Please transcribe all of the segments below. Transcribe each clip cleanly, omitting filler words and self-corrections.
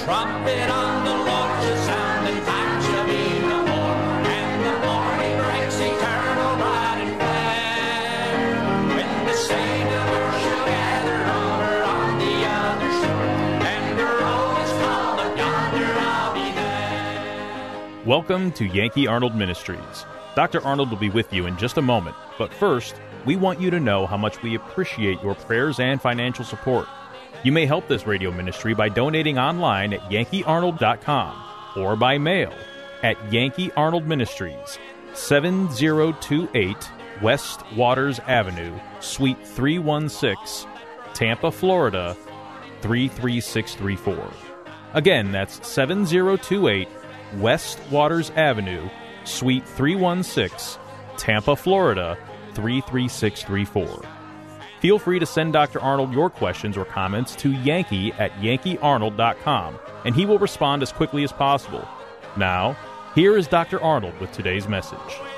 trumpet on the Lord shall sound, and time shall be no more. And the morning breaks eternal, bright and fair, when the saints of earth shall gather over on the other shore, and the roll is called up yonder, I'll be there. Welcome to Yankee Arnold Ministries. Dr. Arnold will be with you in just a moment, but first, we want you to know how much we appreciate your prayers and financial support. You may help this radio ministry by donating online at yankeearnold.com or by mail at Yankee Arnold Ministries, 7028 West Waters Avenue, Suite 316, Tampa, Florida, 33634. Again, that's 7028 West Waters Avenue, Suite 316, Tampa, Florida, 33634. Feel free to send Dr. Arnold your questions or comments to Yankee at yankeearnold.com, and he will respond as quickly as possible. Now, here is Dr. Arnold with today's message.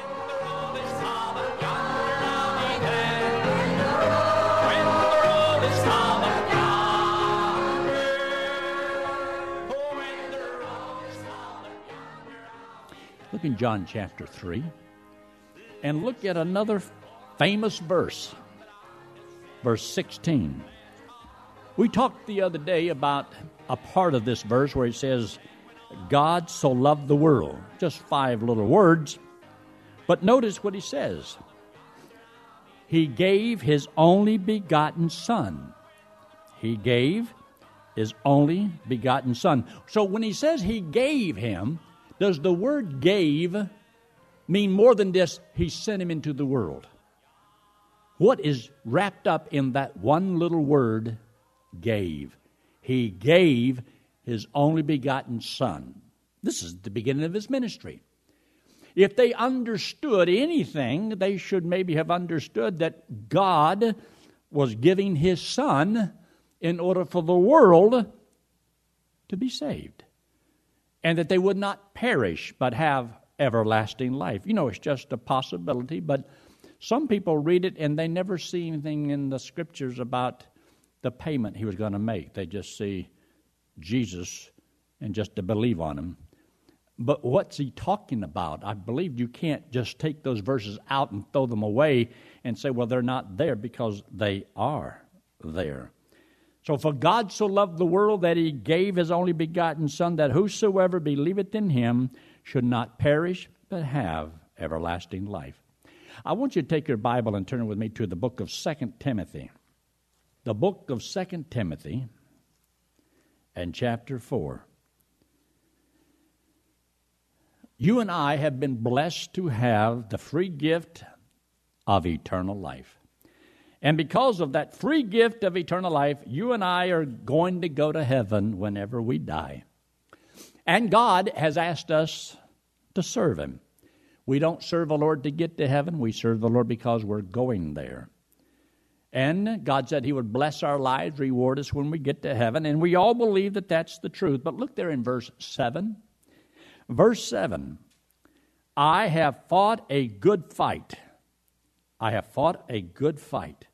Look in John chapter 3 and look at another famous verse, verse 16. We talked the other day about a part of this verse where it says, God so loved the world. Just 5 little words. But notice what he says. He gave his only begotten Son. He gave his only begotten Son. So when he says he gave him, does the word gave mean more than this? He sent him into the world. What is wrapped up in that one little word, gave? He gave his only begotten Son. This is the beginning of his ministry. If they understood anything, they should maybe have understood that God was giving his Son in order for the world to be saved, and that they would not perish but have everlasting life. You know, it's just a possibility, but some people read it and they never see anything in the Scriptures about the payment he was going to make. They just see Jesus and just to believe on him. But what's he talking about? I believe you can't just take those verses out and throw them away and say, well, they're not there, because they are there. So, for God so loved the world that he gave his only begotten Son, that whosoever believeth in him should not perish, but have everlasting life. I want you to take your Bible and turn with me to the book of 2 Timothy. The book of 2 Timothy and chapter 4. You and I have been blessed to have the free gift of eternal life. And because of that free gift of eternal life, you and I are going to go to heaven whenever we die. And God has asked us to serve him. We don't serve the Lord to get to heaven. We serve the Lord because we're going there. And God said he would bless our lives, reward us when we get to heaven. And we all believe that that's the truth. But look there in verse 7. Verse 7. I have fought a good fight. I have fought a good fight.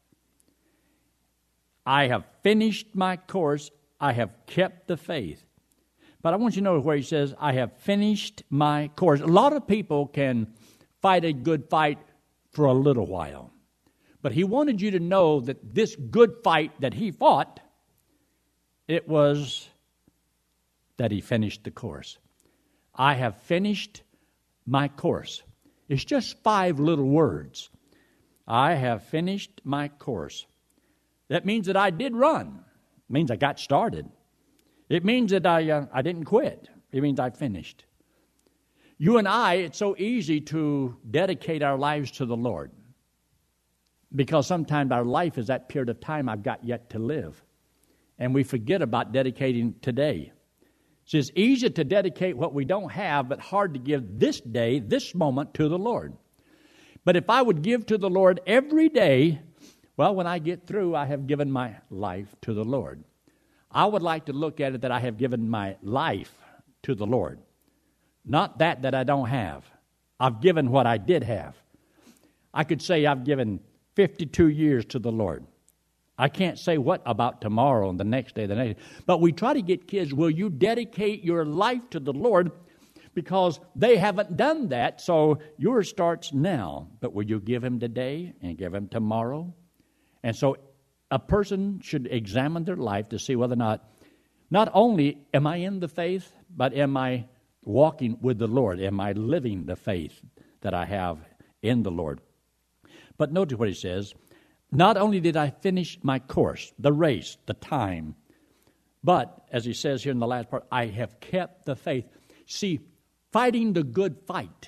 I have finished my course. I have kept the faith. But I want you to know where he says, I have finished my course. A lot of people can fight a good fight for a little while. But he wanted you to know that this good fight that he fought, it was that he finished the course. I have finished my course. It's just 5 little words. I have finished my course. That means that I did run. It means I got started. It means that I didn't quit. It means I finished. You and I, it's so easy to dedicate our lives to the Lord, because sometimes our life is that period of time I've got yet to live. And we forget about dedicating today. So it's easy to dedicate what we don't have, but hard to give this day, this moment, to the Lord. But if I would give to the Lord every day, well, when I get through, I have given my life to the Lord. I would like to look at it that I have given my life to the Lord. Not that I don't have. I've given what I did have. I could say I've given 52 years to the Lord. I can't say what about tomorrow and the next day, the next day. But we try to get kids, will you dedicate your life to the Lord? Because they haven't done that, so yours starts now. But will you give him today and give him tomorrow? And so a person should examine their life to see whether or not only am I in the faith, but am I walking with the Lord? Am I living the faith that I have in the Lord? But notice what he says. Not only did I finish my course, the race, the time, but, as he says here in the last part, I have kept the faith. See, fighting the good fight,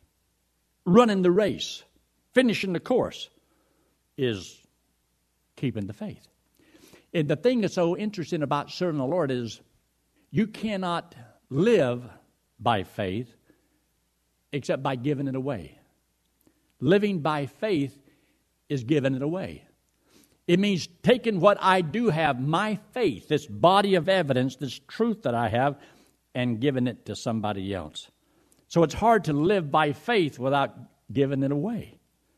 running the race, finishing the course, is keeping the faith. And the thing that's so interesting about serving the Lord is you cannot live by faith except by giving it away. Living by faith is giving it away. It means taking what I do have, my faith, this body of evidence, this truth that I have, and giving it to somebody else. So it's hard to live by faith without giving it away.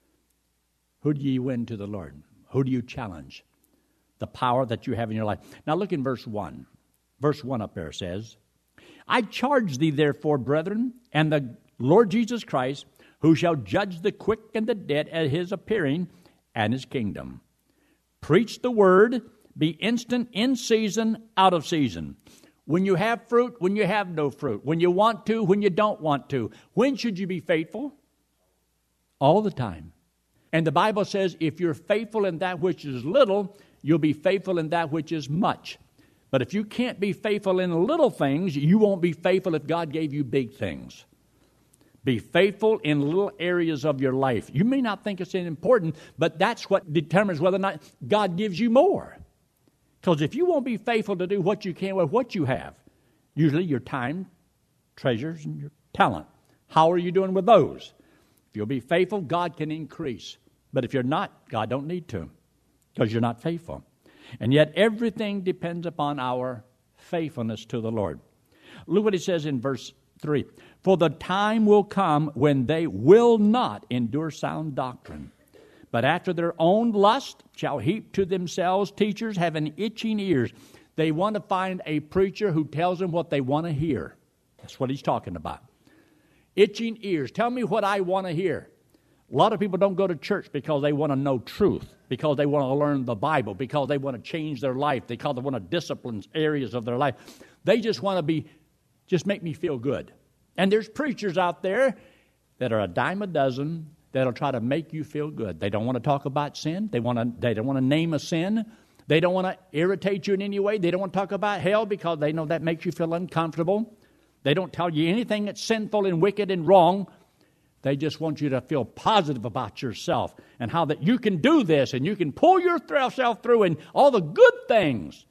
Who do you win to the Lord? Who do you challenge? The power that you have in your life. Now look in verse 1. Verse 1 up there says, I charge thee therefore, brethren, and the Lord Jesus Christ, who shall judge the quick and the dead at his appearing and his kingdom. Preach the word, be instant in season, out of season. When you have fruit, when you have no fruit. When you want to, when you don't want to. When should you be faithful? All the time. And the Bible says if you're faithful in that which is little, you'll be faithful in that which is much. But if you can't be faithful in little things, you won't be faithful if God gave you big things. Be faithful in little areas of your life. You may not think it's important, but that's what determines whether or not God gives you more. Because if you won't be faithful to do what you can with what you have, usually your time, treasures, and your talent, how are you doing with those? If you'll be faithful, God can increase. But if you're not, God don't need to, because you're not faithful. And yet everything depends upon our faithfulness to the Lord. Look what he says in verse 3. For the time will come when they will not endure sound doctrine, but after their own lust shall heap to themselves teachers having itching ears. They want to find a preacher who tells them what they want to hear. That's what he's talking about. Itching ears. Tell me what I want to hear. A lot of people don't go to church because they want to know truth, because they want to learn the Bible, because they want to change their life, because they want to discipline areas of their life. They just want to just make me feel good. And there's preachers out there that are a dime a dozen that'll try to make you feel good. They don't want to talk about sin. They don't want to name a sin. They don't want to irritate you in any way. They don't want to talk about hell because they know that makes you feel uncomfortable. They don't tell you anything that's sinful and wicked and wrong. They just want you to feel positive about yourself and how that you can do this and you can pull yourself through and all the good things.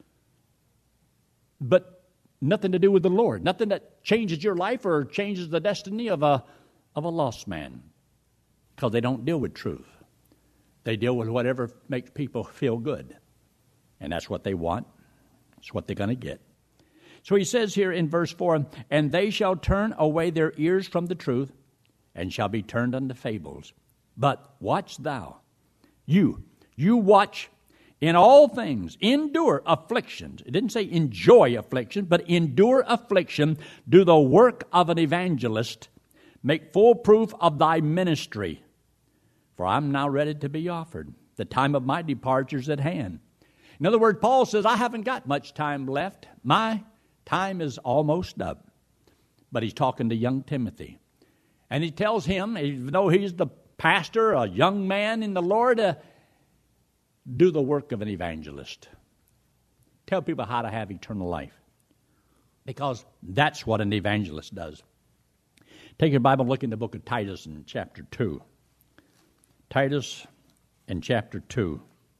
But nothing to do with the Lord. Nothing that changes your life or changes the destiny of a lost man. Because they don't deal with truth. They deal with whatever makes people feel good. And that's what they want. That's what they're going to get. So he says here in verse 4, and they shall turn away their ears from the truth, and shall be turned unto fables. But watch thou. You watch in all things, endure afflictions. It didn't say enjoy affliction, but endure affliction. Do the work of an evangelist. Make full proof of thy ministry. For I'm now ready to be offered. The time of my departure is at hand. In other words, Paul says, I haven't got much time left. My time is almost up. But he's talking to young Timothy. And he tells him, even though he's the pastor, a young man in the Lord, do the work of an evangelist. Tell people how to have eternal life. Because that's what an evangelist does. Take your Bible and look in the book of Titus in chapter 2. Titus in chapter 2.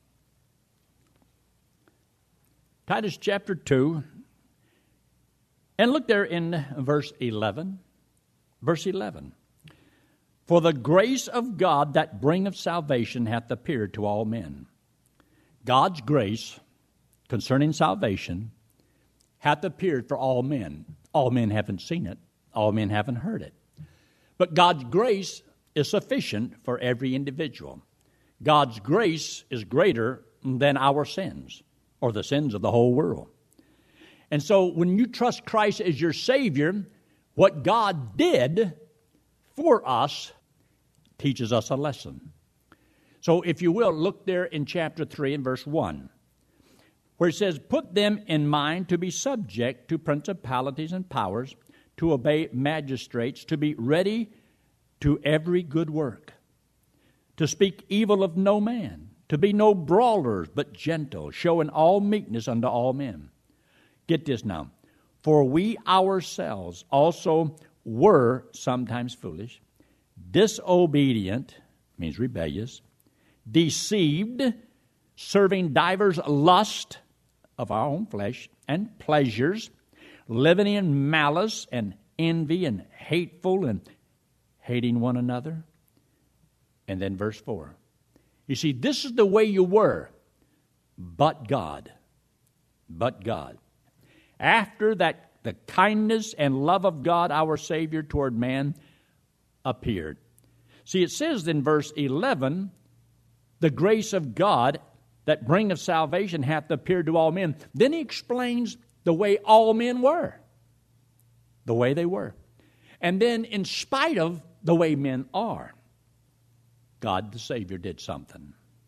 Titus chapter 2. And look there in verse 11. Verse 11. For the grace of God that bringeth salvation hath appeared to all men. God's grace concerning salvation hath appeared for all men. All men haven't seen it. All men haven't heard it. But God's grace is sufficient for every individual. God's grace is greater, than our sins or the sins of the whole world. And so when you trust Christ as your Savior, what God did for us teaches us a lesson. So if you will, look there in chapter 3 and verse 1, where it says, "Put them in mind to be subject to principalities and powers, to obey magistrates, to be ready to every good work, to speak evil of no man, to be no brawlers, but gentle, showing all meekness unto all men." Get this now. "For we ourselves also were sometimes foolish, disobedient," means rebellious, "deceived, serving divers lusts of our own flesh and pleasures, living in malice and envy and hateful and hating one another." And then verse 4. You see, this is the way you were, but God. But God. After that, the kindness and love of God, our Savior, toward man appeared. See, it says in verse 11, "The grace of God that bringeth salvation hath appeared to all men." Then he explains the way all men were. The way they were. And then in spite of the way men are, God the Savior did something.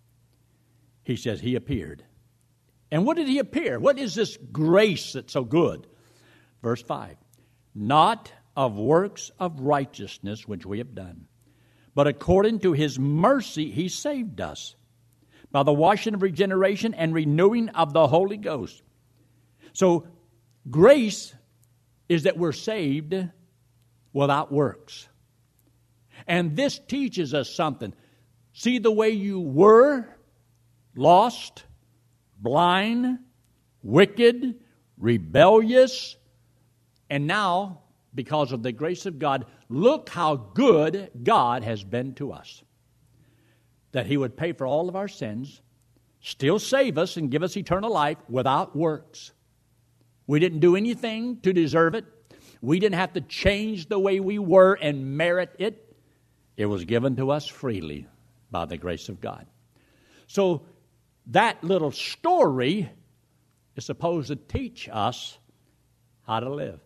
He says he appeared. And what did he appear? What is this grace that's so good? Verse 5. "Not of works of righteousness which we have done, but according to his mercy he saved us, by the washing of regeneration and renewing of the Holy Ghost." So grace is that we're saved without works. And this teaches us something. See the way you were, lost, blind, wicked, rebellious, and now, because of the grace of God, look how good God has been to us. That he would pay for all of our sins, still save us and give us eternal life without works. We didn't do anything to deserve it. We didn't have to change the way we were and merit it. It was given to us freely by the grace of God. So that little story is supposed to teach us how to live.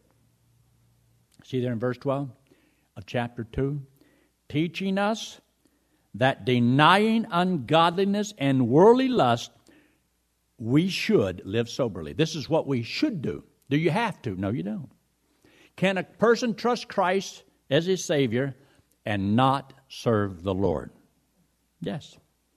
See there in verse 12 of chapter 2? "Teaching us that denying ungodliness and worldly lust, we should live soberly." This is what we should do. Do you have to? No, you don't. Can a person trust Christ as his Savior and not serve the Lord? Yes.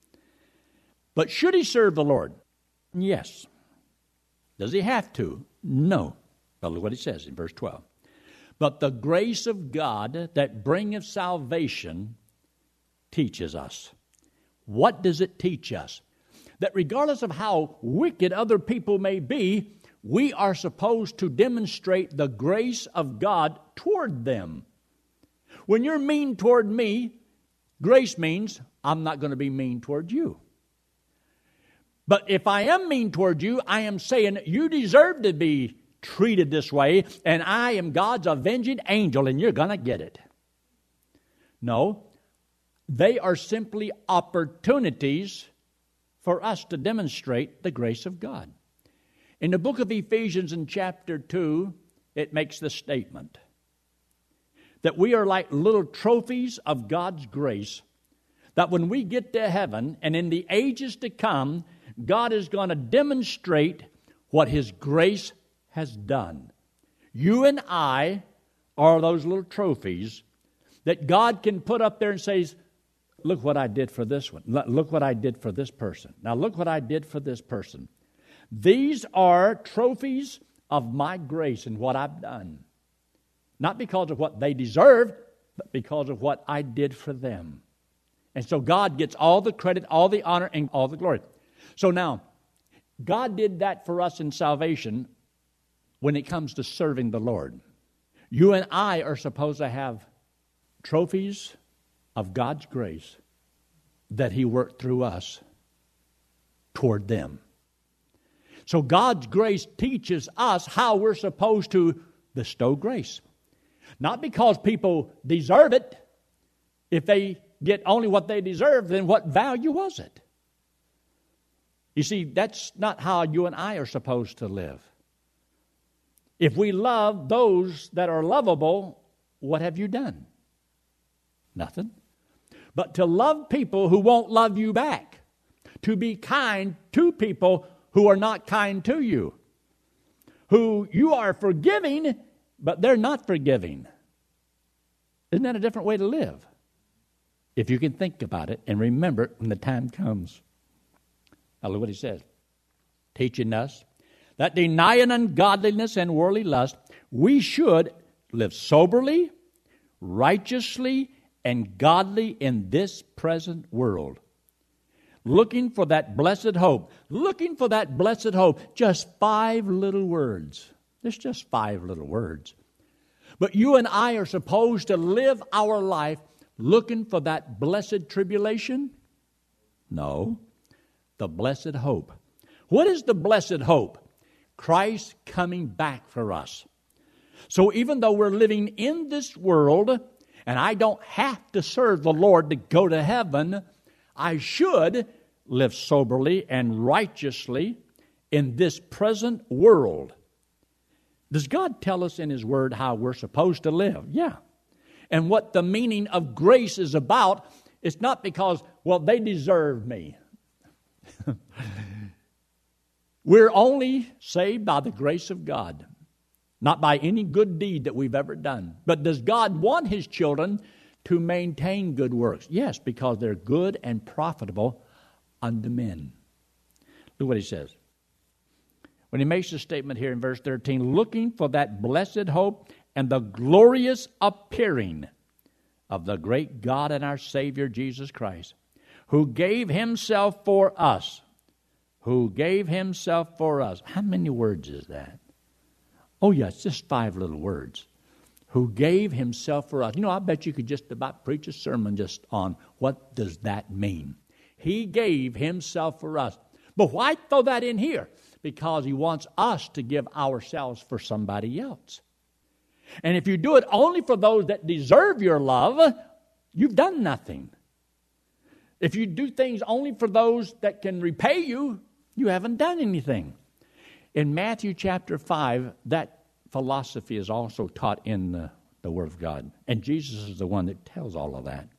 But should he serve the Lord? Yes. Does he have to? No. But look what he says in verse 12. "But the grace of God that bringeth salvation teaches us." What does it teach us? That regardless of how wicked other people may be, we are supposed to demonstrate the grace of God toward them. When you're mean toward me, grace means I'm not going to be mean toward you. But if I am mean toward you, I am saying you deserve to be treated this way, and I am God's avenging angel, and you're going to get it. No, they are simply opportunities for us to demonstrate the grace of God. In the book of Ephesians in chapter 2, it makes this statement, that we are like little trophies of God's grace, that when we get to heaven and in the ages to come, God is going to demonstrate what his grace has done. You and I are those little trophies that God can put up there and says, "Look what I did for this one. Look what I did for this person. Now look what I did for this person." These are trophies of my grace and what I've done. Not because of what they deserve, but because of what I did for them. And so God gets all the credit, all the honor, and all the glory. So now, God did that for us in salvation when it comes to serving the Lord. You and I are supposed to have trophies of God's grace that he worked through us toward them. So God's grace teaches us how we're supposed to bestow grace. Not because people deserve it. If they get only what they deserve, then what value was it? You see, that's not how you and I are supposed to live. If we love those that are lovable, what have you done? Nothing. But to love people who won't love you back. To be kind to people who are not kind to you. Who you are forgiving, but they're not forgiving. Isn't that a different way to live? If you can think about it and remember it when the time comes. Now look what he says. Teaching us that denying ungodliness and worldly lust, we should live soberly, righteously, and godly in this present world. Looking for that blessed hope. Looking for that blessed hope. Just 5 little words. There's just 5 little words. But you and I are supposed to live our life looking for that blessed tribulation? No. The blessed hope. What is the blessed hope? Christ coming back for us. So even though we're living in this world, and I don't have to serve the Lord to go to heaven, I should live soberly and righteously in this present world. Does God tell us in His Word how we're supposed to live? Yeah. And what the meaning of grace is about, it's not because, well, they deserve me. We're only saved by the grace of God, not by any good deed that we've ever done. But does God want His children to maintain good works? Yes, because they're good and profitable unto men. Look what he says. When he makes a statement here in verse 13, looking for that blessed hope and the glorious appearing of the great God and our Savior Jesus Christ, who gave Himself for us. Who gave Himself for us. How many words is that? Oh, yeah, it's just 5 little words. Who gave Himself for us. You know, I bet you could just about preach a sermon just on what does that mean. He gave Himself for us. But why throw that in here? Because He wants us to give ourselves for somebody else. And if you do it only for those that deserve your love, you've done nothing. If you do things only for those that can repay you, you haven't done anything. In Matthew chapter 5, that philosophy is also taught in the Word of God. And Jesus is the one that tells all of that.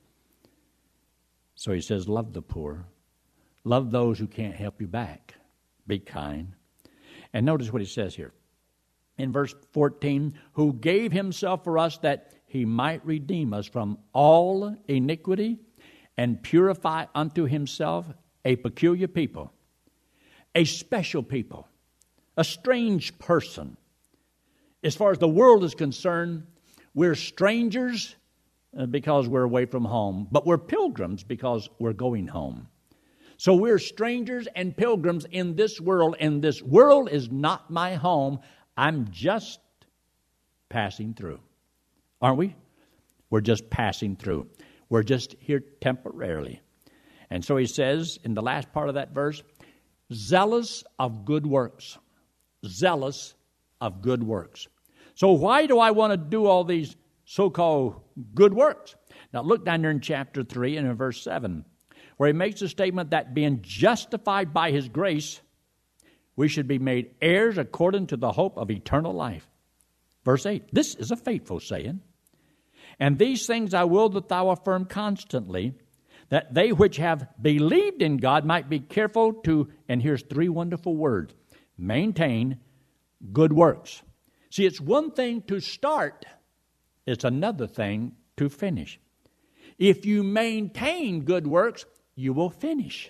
So He says, love the poor. Love those who can't help you back. Be kind. And notice what He says here. In verse 14, who gave Himself for us that He might redeem us from all iniquity and purify unto Himself a peculiar people, a special people, a strange person. As far as the world is concerned, we're strangers because we're away from home, but we're pilgrims because we're going home. So we're strangers and pilgrims in this world, and this world is not my home. I'm just passing through. Aren't we? We're just passing through. We're just here temporarily. And so he says in the last part of that verse, zealous of good works. Zealous of good works. So why do I want to do all these so-called good works? Now look down there in chapter 3 and in verse 7, where he makes a statement that being justified by his grace, we should be made heirs according to the hope of eternal life. Verse 8, this is a faithful saying. And these things I will that thou affirm constantly, that they which have believed in God might be careful to, and here's 3 wonderful words, maintain good works. See, it's one thing to start, it's another thing to finish. If you maintain good works, you will finish.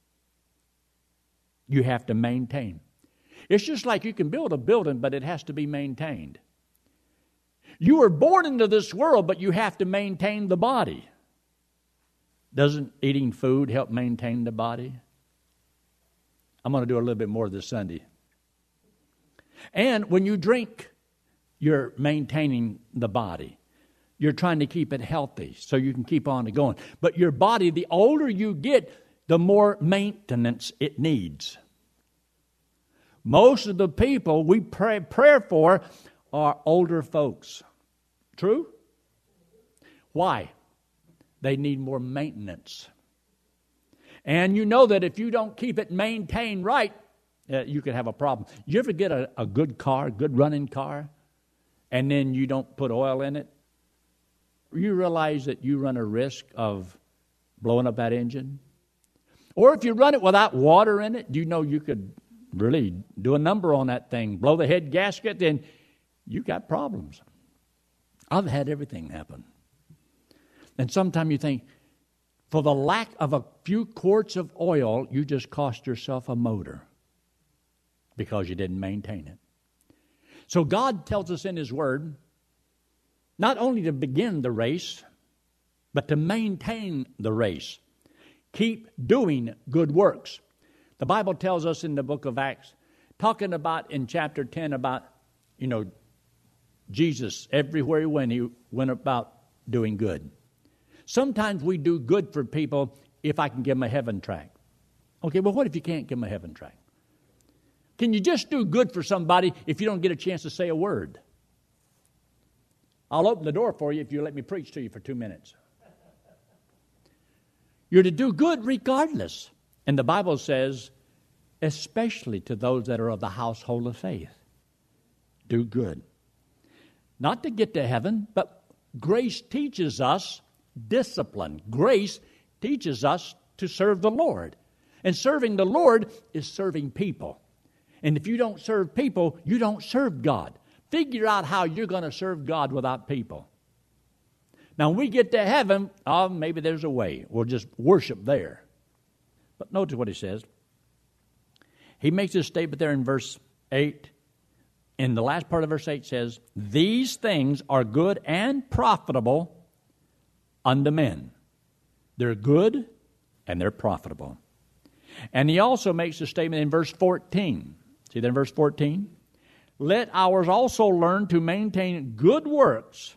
You have to maintain. It's just like you can build a building, but it has to be maintained. You were born into this world, but you have to maintain the body. Doesn't eating food help maintain the body? I'm going to do a little bit more this Sunday. And when you drink, you're maintaining the body. You're trying to keep it healthy so you can keep on going. But your body, the older you get, the more maintenance it needs. Most of the people we pray for are older folks. True? Why? They need more maintenance. And you know that if you don't keep it maintained right, you could have a problem. You ever get a good car, good running car, and then you don't put oil in it? You realize that you run a risk of blowing up that engine? Or if you run it without water in it, you know you could really do a number on that thing, blow the head gasket, then you got problems. I've had everything happen. And sometimes you think, for the lack of a few quarts of oil, you just cost yourself a motor because you didn't maintain it. So God tells us in His Word not only to begin the race, but to maintain the race. Keep doing good works. The Bible tells us in the book of Acts, talking about in chapter 10 about, Jesus, everywhere he went about doing good. Sometimes we do good for people if I can give them a heaven tract. Okay, well, what if you can't give them a heaven tract? Can you just do good for somebody if you don't get a chance to say a word? I'll open the door for you if you let me preach to you for 2 minutes. You're to do good regardless. And the Bible says, especially to those that are of the household of faith. Do good. Not to get to heaven, but grace teaches us discipline. Grace teaches us to serve the Lord. And serving the Lord is serving people. And if you don't serve people, you don't serve God. Figure out how you're going to serve God without people. Now, when we get to heaven, maybe there's a way. We'll just worship there. But notice what he says. He makes this statement there in verse 8. In the last part of verse 8 says, these things are good and profitable unto men. They're good and they're profitable. And he also makes a statement in verse 14. See that in verse 14? Let ours also learn to maintain good works,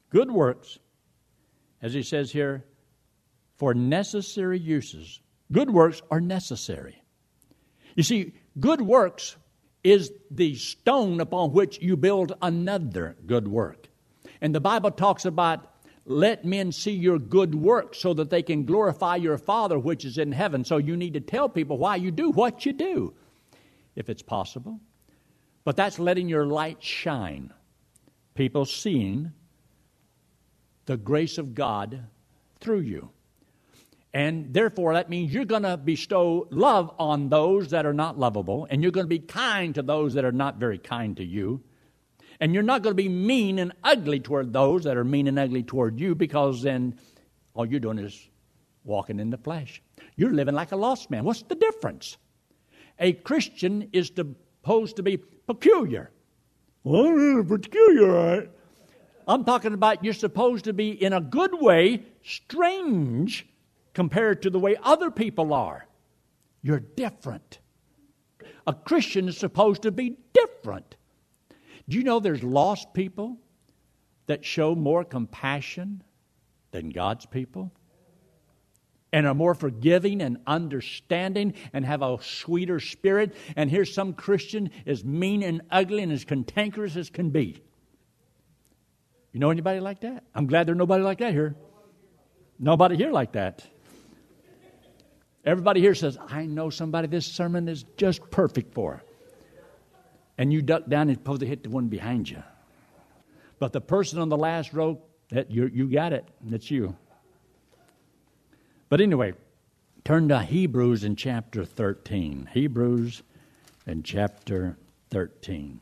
as he says here, for necessary uses. Good works are necessary. You see, good works is the stone upon which you build another good work. And the Bible talks about let men see your good works so that they can glorify your Father which is in heaven. So you need to tell people why you do what you do, if it's possible. But that's letting your light shine. People seeing the grace of God through you. And therefore, that means you're going to bestow love on those that are not lovable, and you're going to be kind to those that are not very kind to you. And you're not going to be mean and ugly toward those that are mean and ugly toward you, because then all you're doing is walking in the flesh. You're living like a lost man. What's the difference? A Christian is supposed to be peculiar. Well, peculiar, all right. I'm talking about you're supposed to be, in a good way, strange compared to the way other people are. You're different. A Christian is supposed to be different. Do you know there's lost people that show more compassion than God's people? And are more forgiving and understanding and have a sweeter spirit. And here's some Christian as mean and ugly and as cantankerous as can be. You know anybody like that? I'm glad there's nobody like that here. Nobody here like that. Everybody here says, I know somebody this sermon is just perfect for. And you duck down and supposed to hit the one behind you. But the person on the last row, you got it. That's you. But anyway, turn to Hebrews in chapter 13. Hebrews in chapter 13.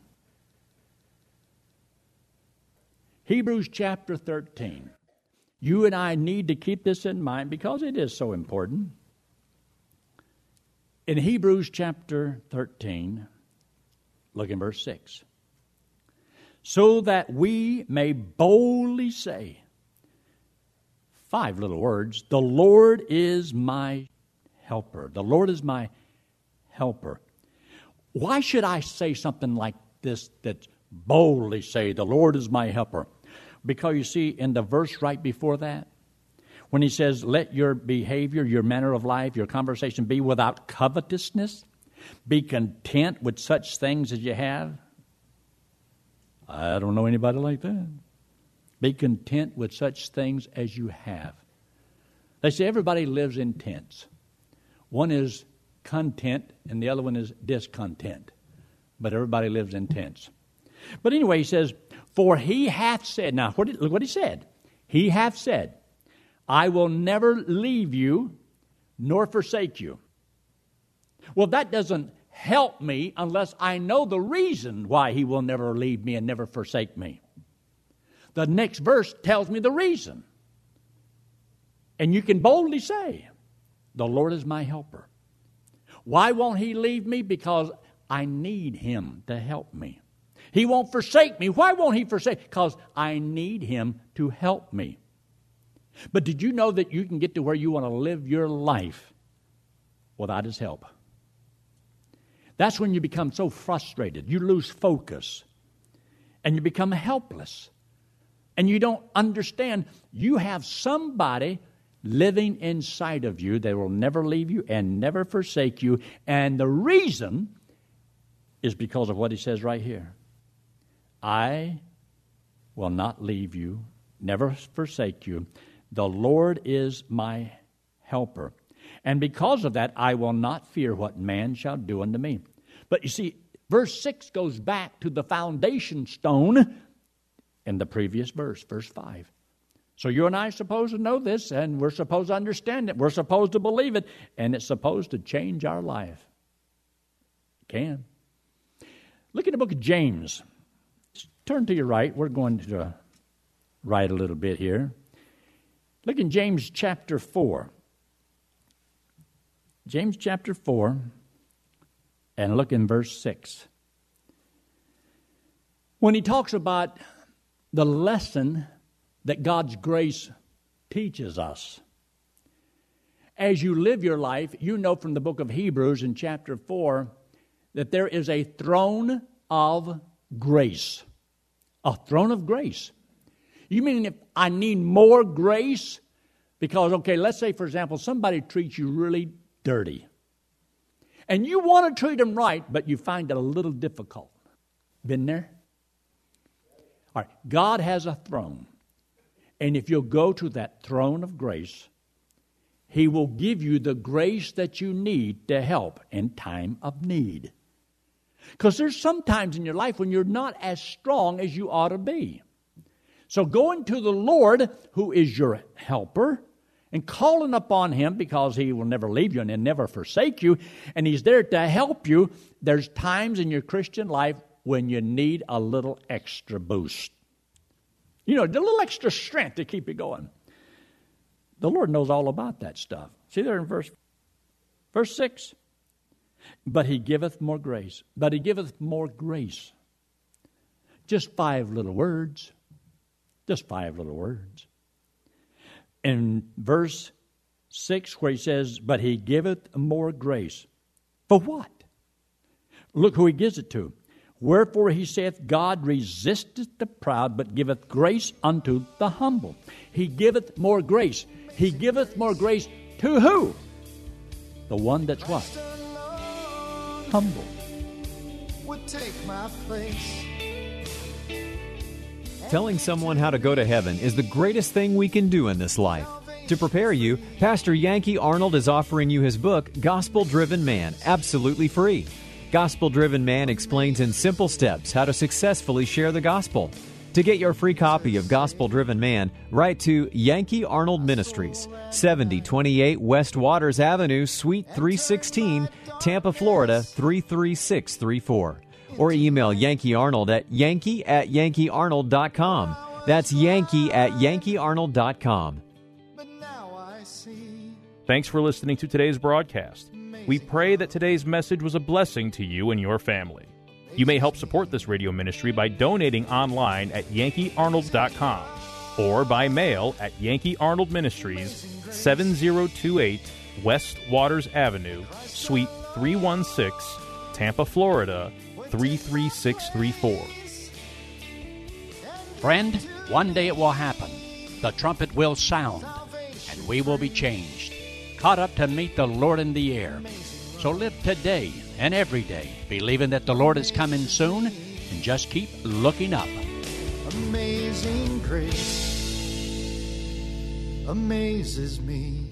Hebrews chapter 13. You and I need to keep this in mind because it is so important. In Hebrews chapter 13, look in verse 6. So that we may boldly say, 5 little words, the Lord is my helper. The Lord is my helper. Why should I say something like this, that boldly say, the Lord is my helper? Because you see, in the verse right before that, when he says, let your behavior, your manner of life, your conversation be without covetousness, be content with such things as you have. I don't know anybody like that. Be content with such things as you have. They say everybody lives in tents. One is content and the other one is discontent. But everybody lives in tents. But anyway, he says, for he hath said, now look what he said. He hath said, I will never leave you nor forsake you. Well, that doesn't help me unless I know the reason why he will never leave me and never forsake me. The next verse tells me the reason. And you can boldly say, the Lord is my helper. Why won't he leave me? Because I need him to help me. He won't forsake me. Why won't he forsake? Because I need him to help me. But did you know that you can get to where you want to live your life without his help? That's when you become so frustrated. You lose focus. And you become helpless. And you don't understand. You have somebody living inside of you that will never leave you and never forsake you. And the reason is because of what he says right here. I will not leave you, never forsake you. The Lord is my helper. And because of that, I will not fear what man shall do unto me. But you see, verse 6 goes back to the foundation stone in the previous verse, verse 5. So you and I are supposed to know this, and we're supposed to understand it. We're supposed to believe it, and it's supposed to change our life. It can. Look at the book of James. Turn to your right. We're going to write a little bit here. Look in James chapter 4. James chapter 4, and look in verse 6. When he talks about the lesson that God's grace teaches us. As you live your life, you know from the book of Hebrews in chapter 4 that there is a throne of grace. A throne of grace. You mean if I need more grace? Because, okay, let's say, for example, somebody treats you really dirty. And you want to treat them right, but you find it a little difficult. Been there? All right, God has a throne. And if you'll go to that throne of grace, he will give you the grace that you need to help in time of need. Because there's some times in your life when you're not as strong as you ought to be. So going to the Lord, who is your helper, and calling upon him because he will never leave you and never forsake you, and he's there to help you. There's times in your Christian life when you need a little extra boost. You know, a little extra strength to keep you going. The Lord knows all about that stuff. See there in verse 6? But he giveth more grace. But he giveth more grace. Just 5 little words. Just 5 little words. In verse 6 where he says, but he giveth more grace. For what? Look who he gives it to. Wherefore he saith, God resisteth the proud, but giveth grace unto the humble. He giveth more grace. He giveth more grace to who? The one that's what? Humble. Would take my place. Telling someone how to go to heaven is the greatest thing we can do in this life. To prepare you, Pastor Yankee Arnold is offering you his book, Gospel Driven Man, absolutely free. Gospel Driven Man explains in simple steps how to successfully share the gospel. To get your free copy of Gospel Driven Man, write to Yankee Arnold Ministries, 7028 West Waters Avenue, Suite 316, Tampa, Florida 33634. Or email Yankee Arnold at yankee@yankeearnold.com. That's yankee@yankeearnold.com. Thanks for listening to today's broadcast. We pray that today's message was a blessing to you and your family. You may help support this radio ministry by donating online at yankeearnold.com or by mail at Yankee Arnold Ministries, 7028 West Waters Avenue, Suite 316, Tampa, Florida 33634. Friend, one day it will happen. The trumpet will sound, and we will be changed, caught up to meet the Lord in the air. So live today and every day, believing that the Lord is coming soon, and just keep looking up. Amazing grace amazes me.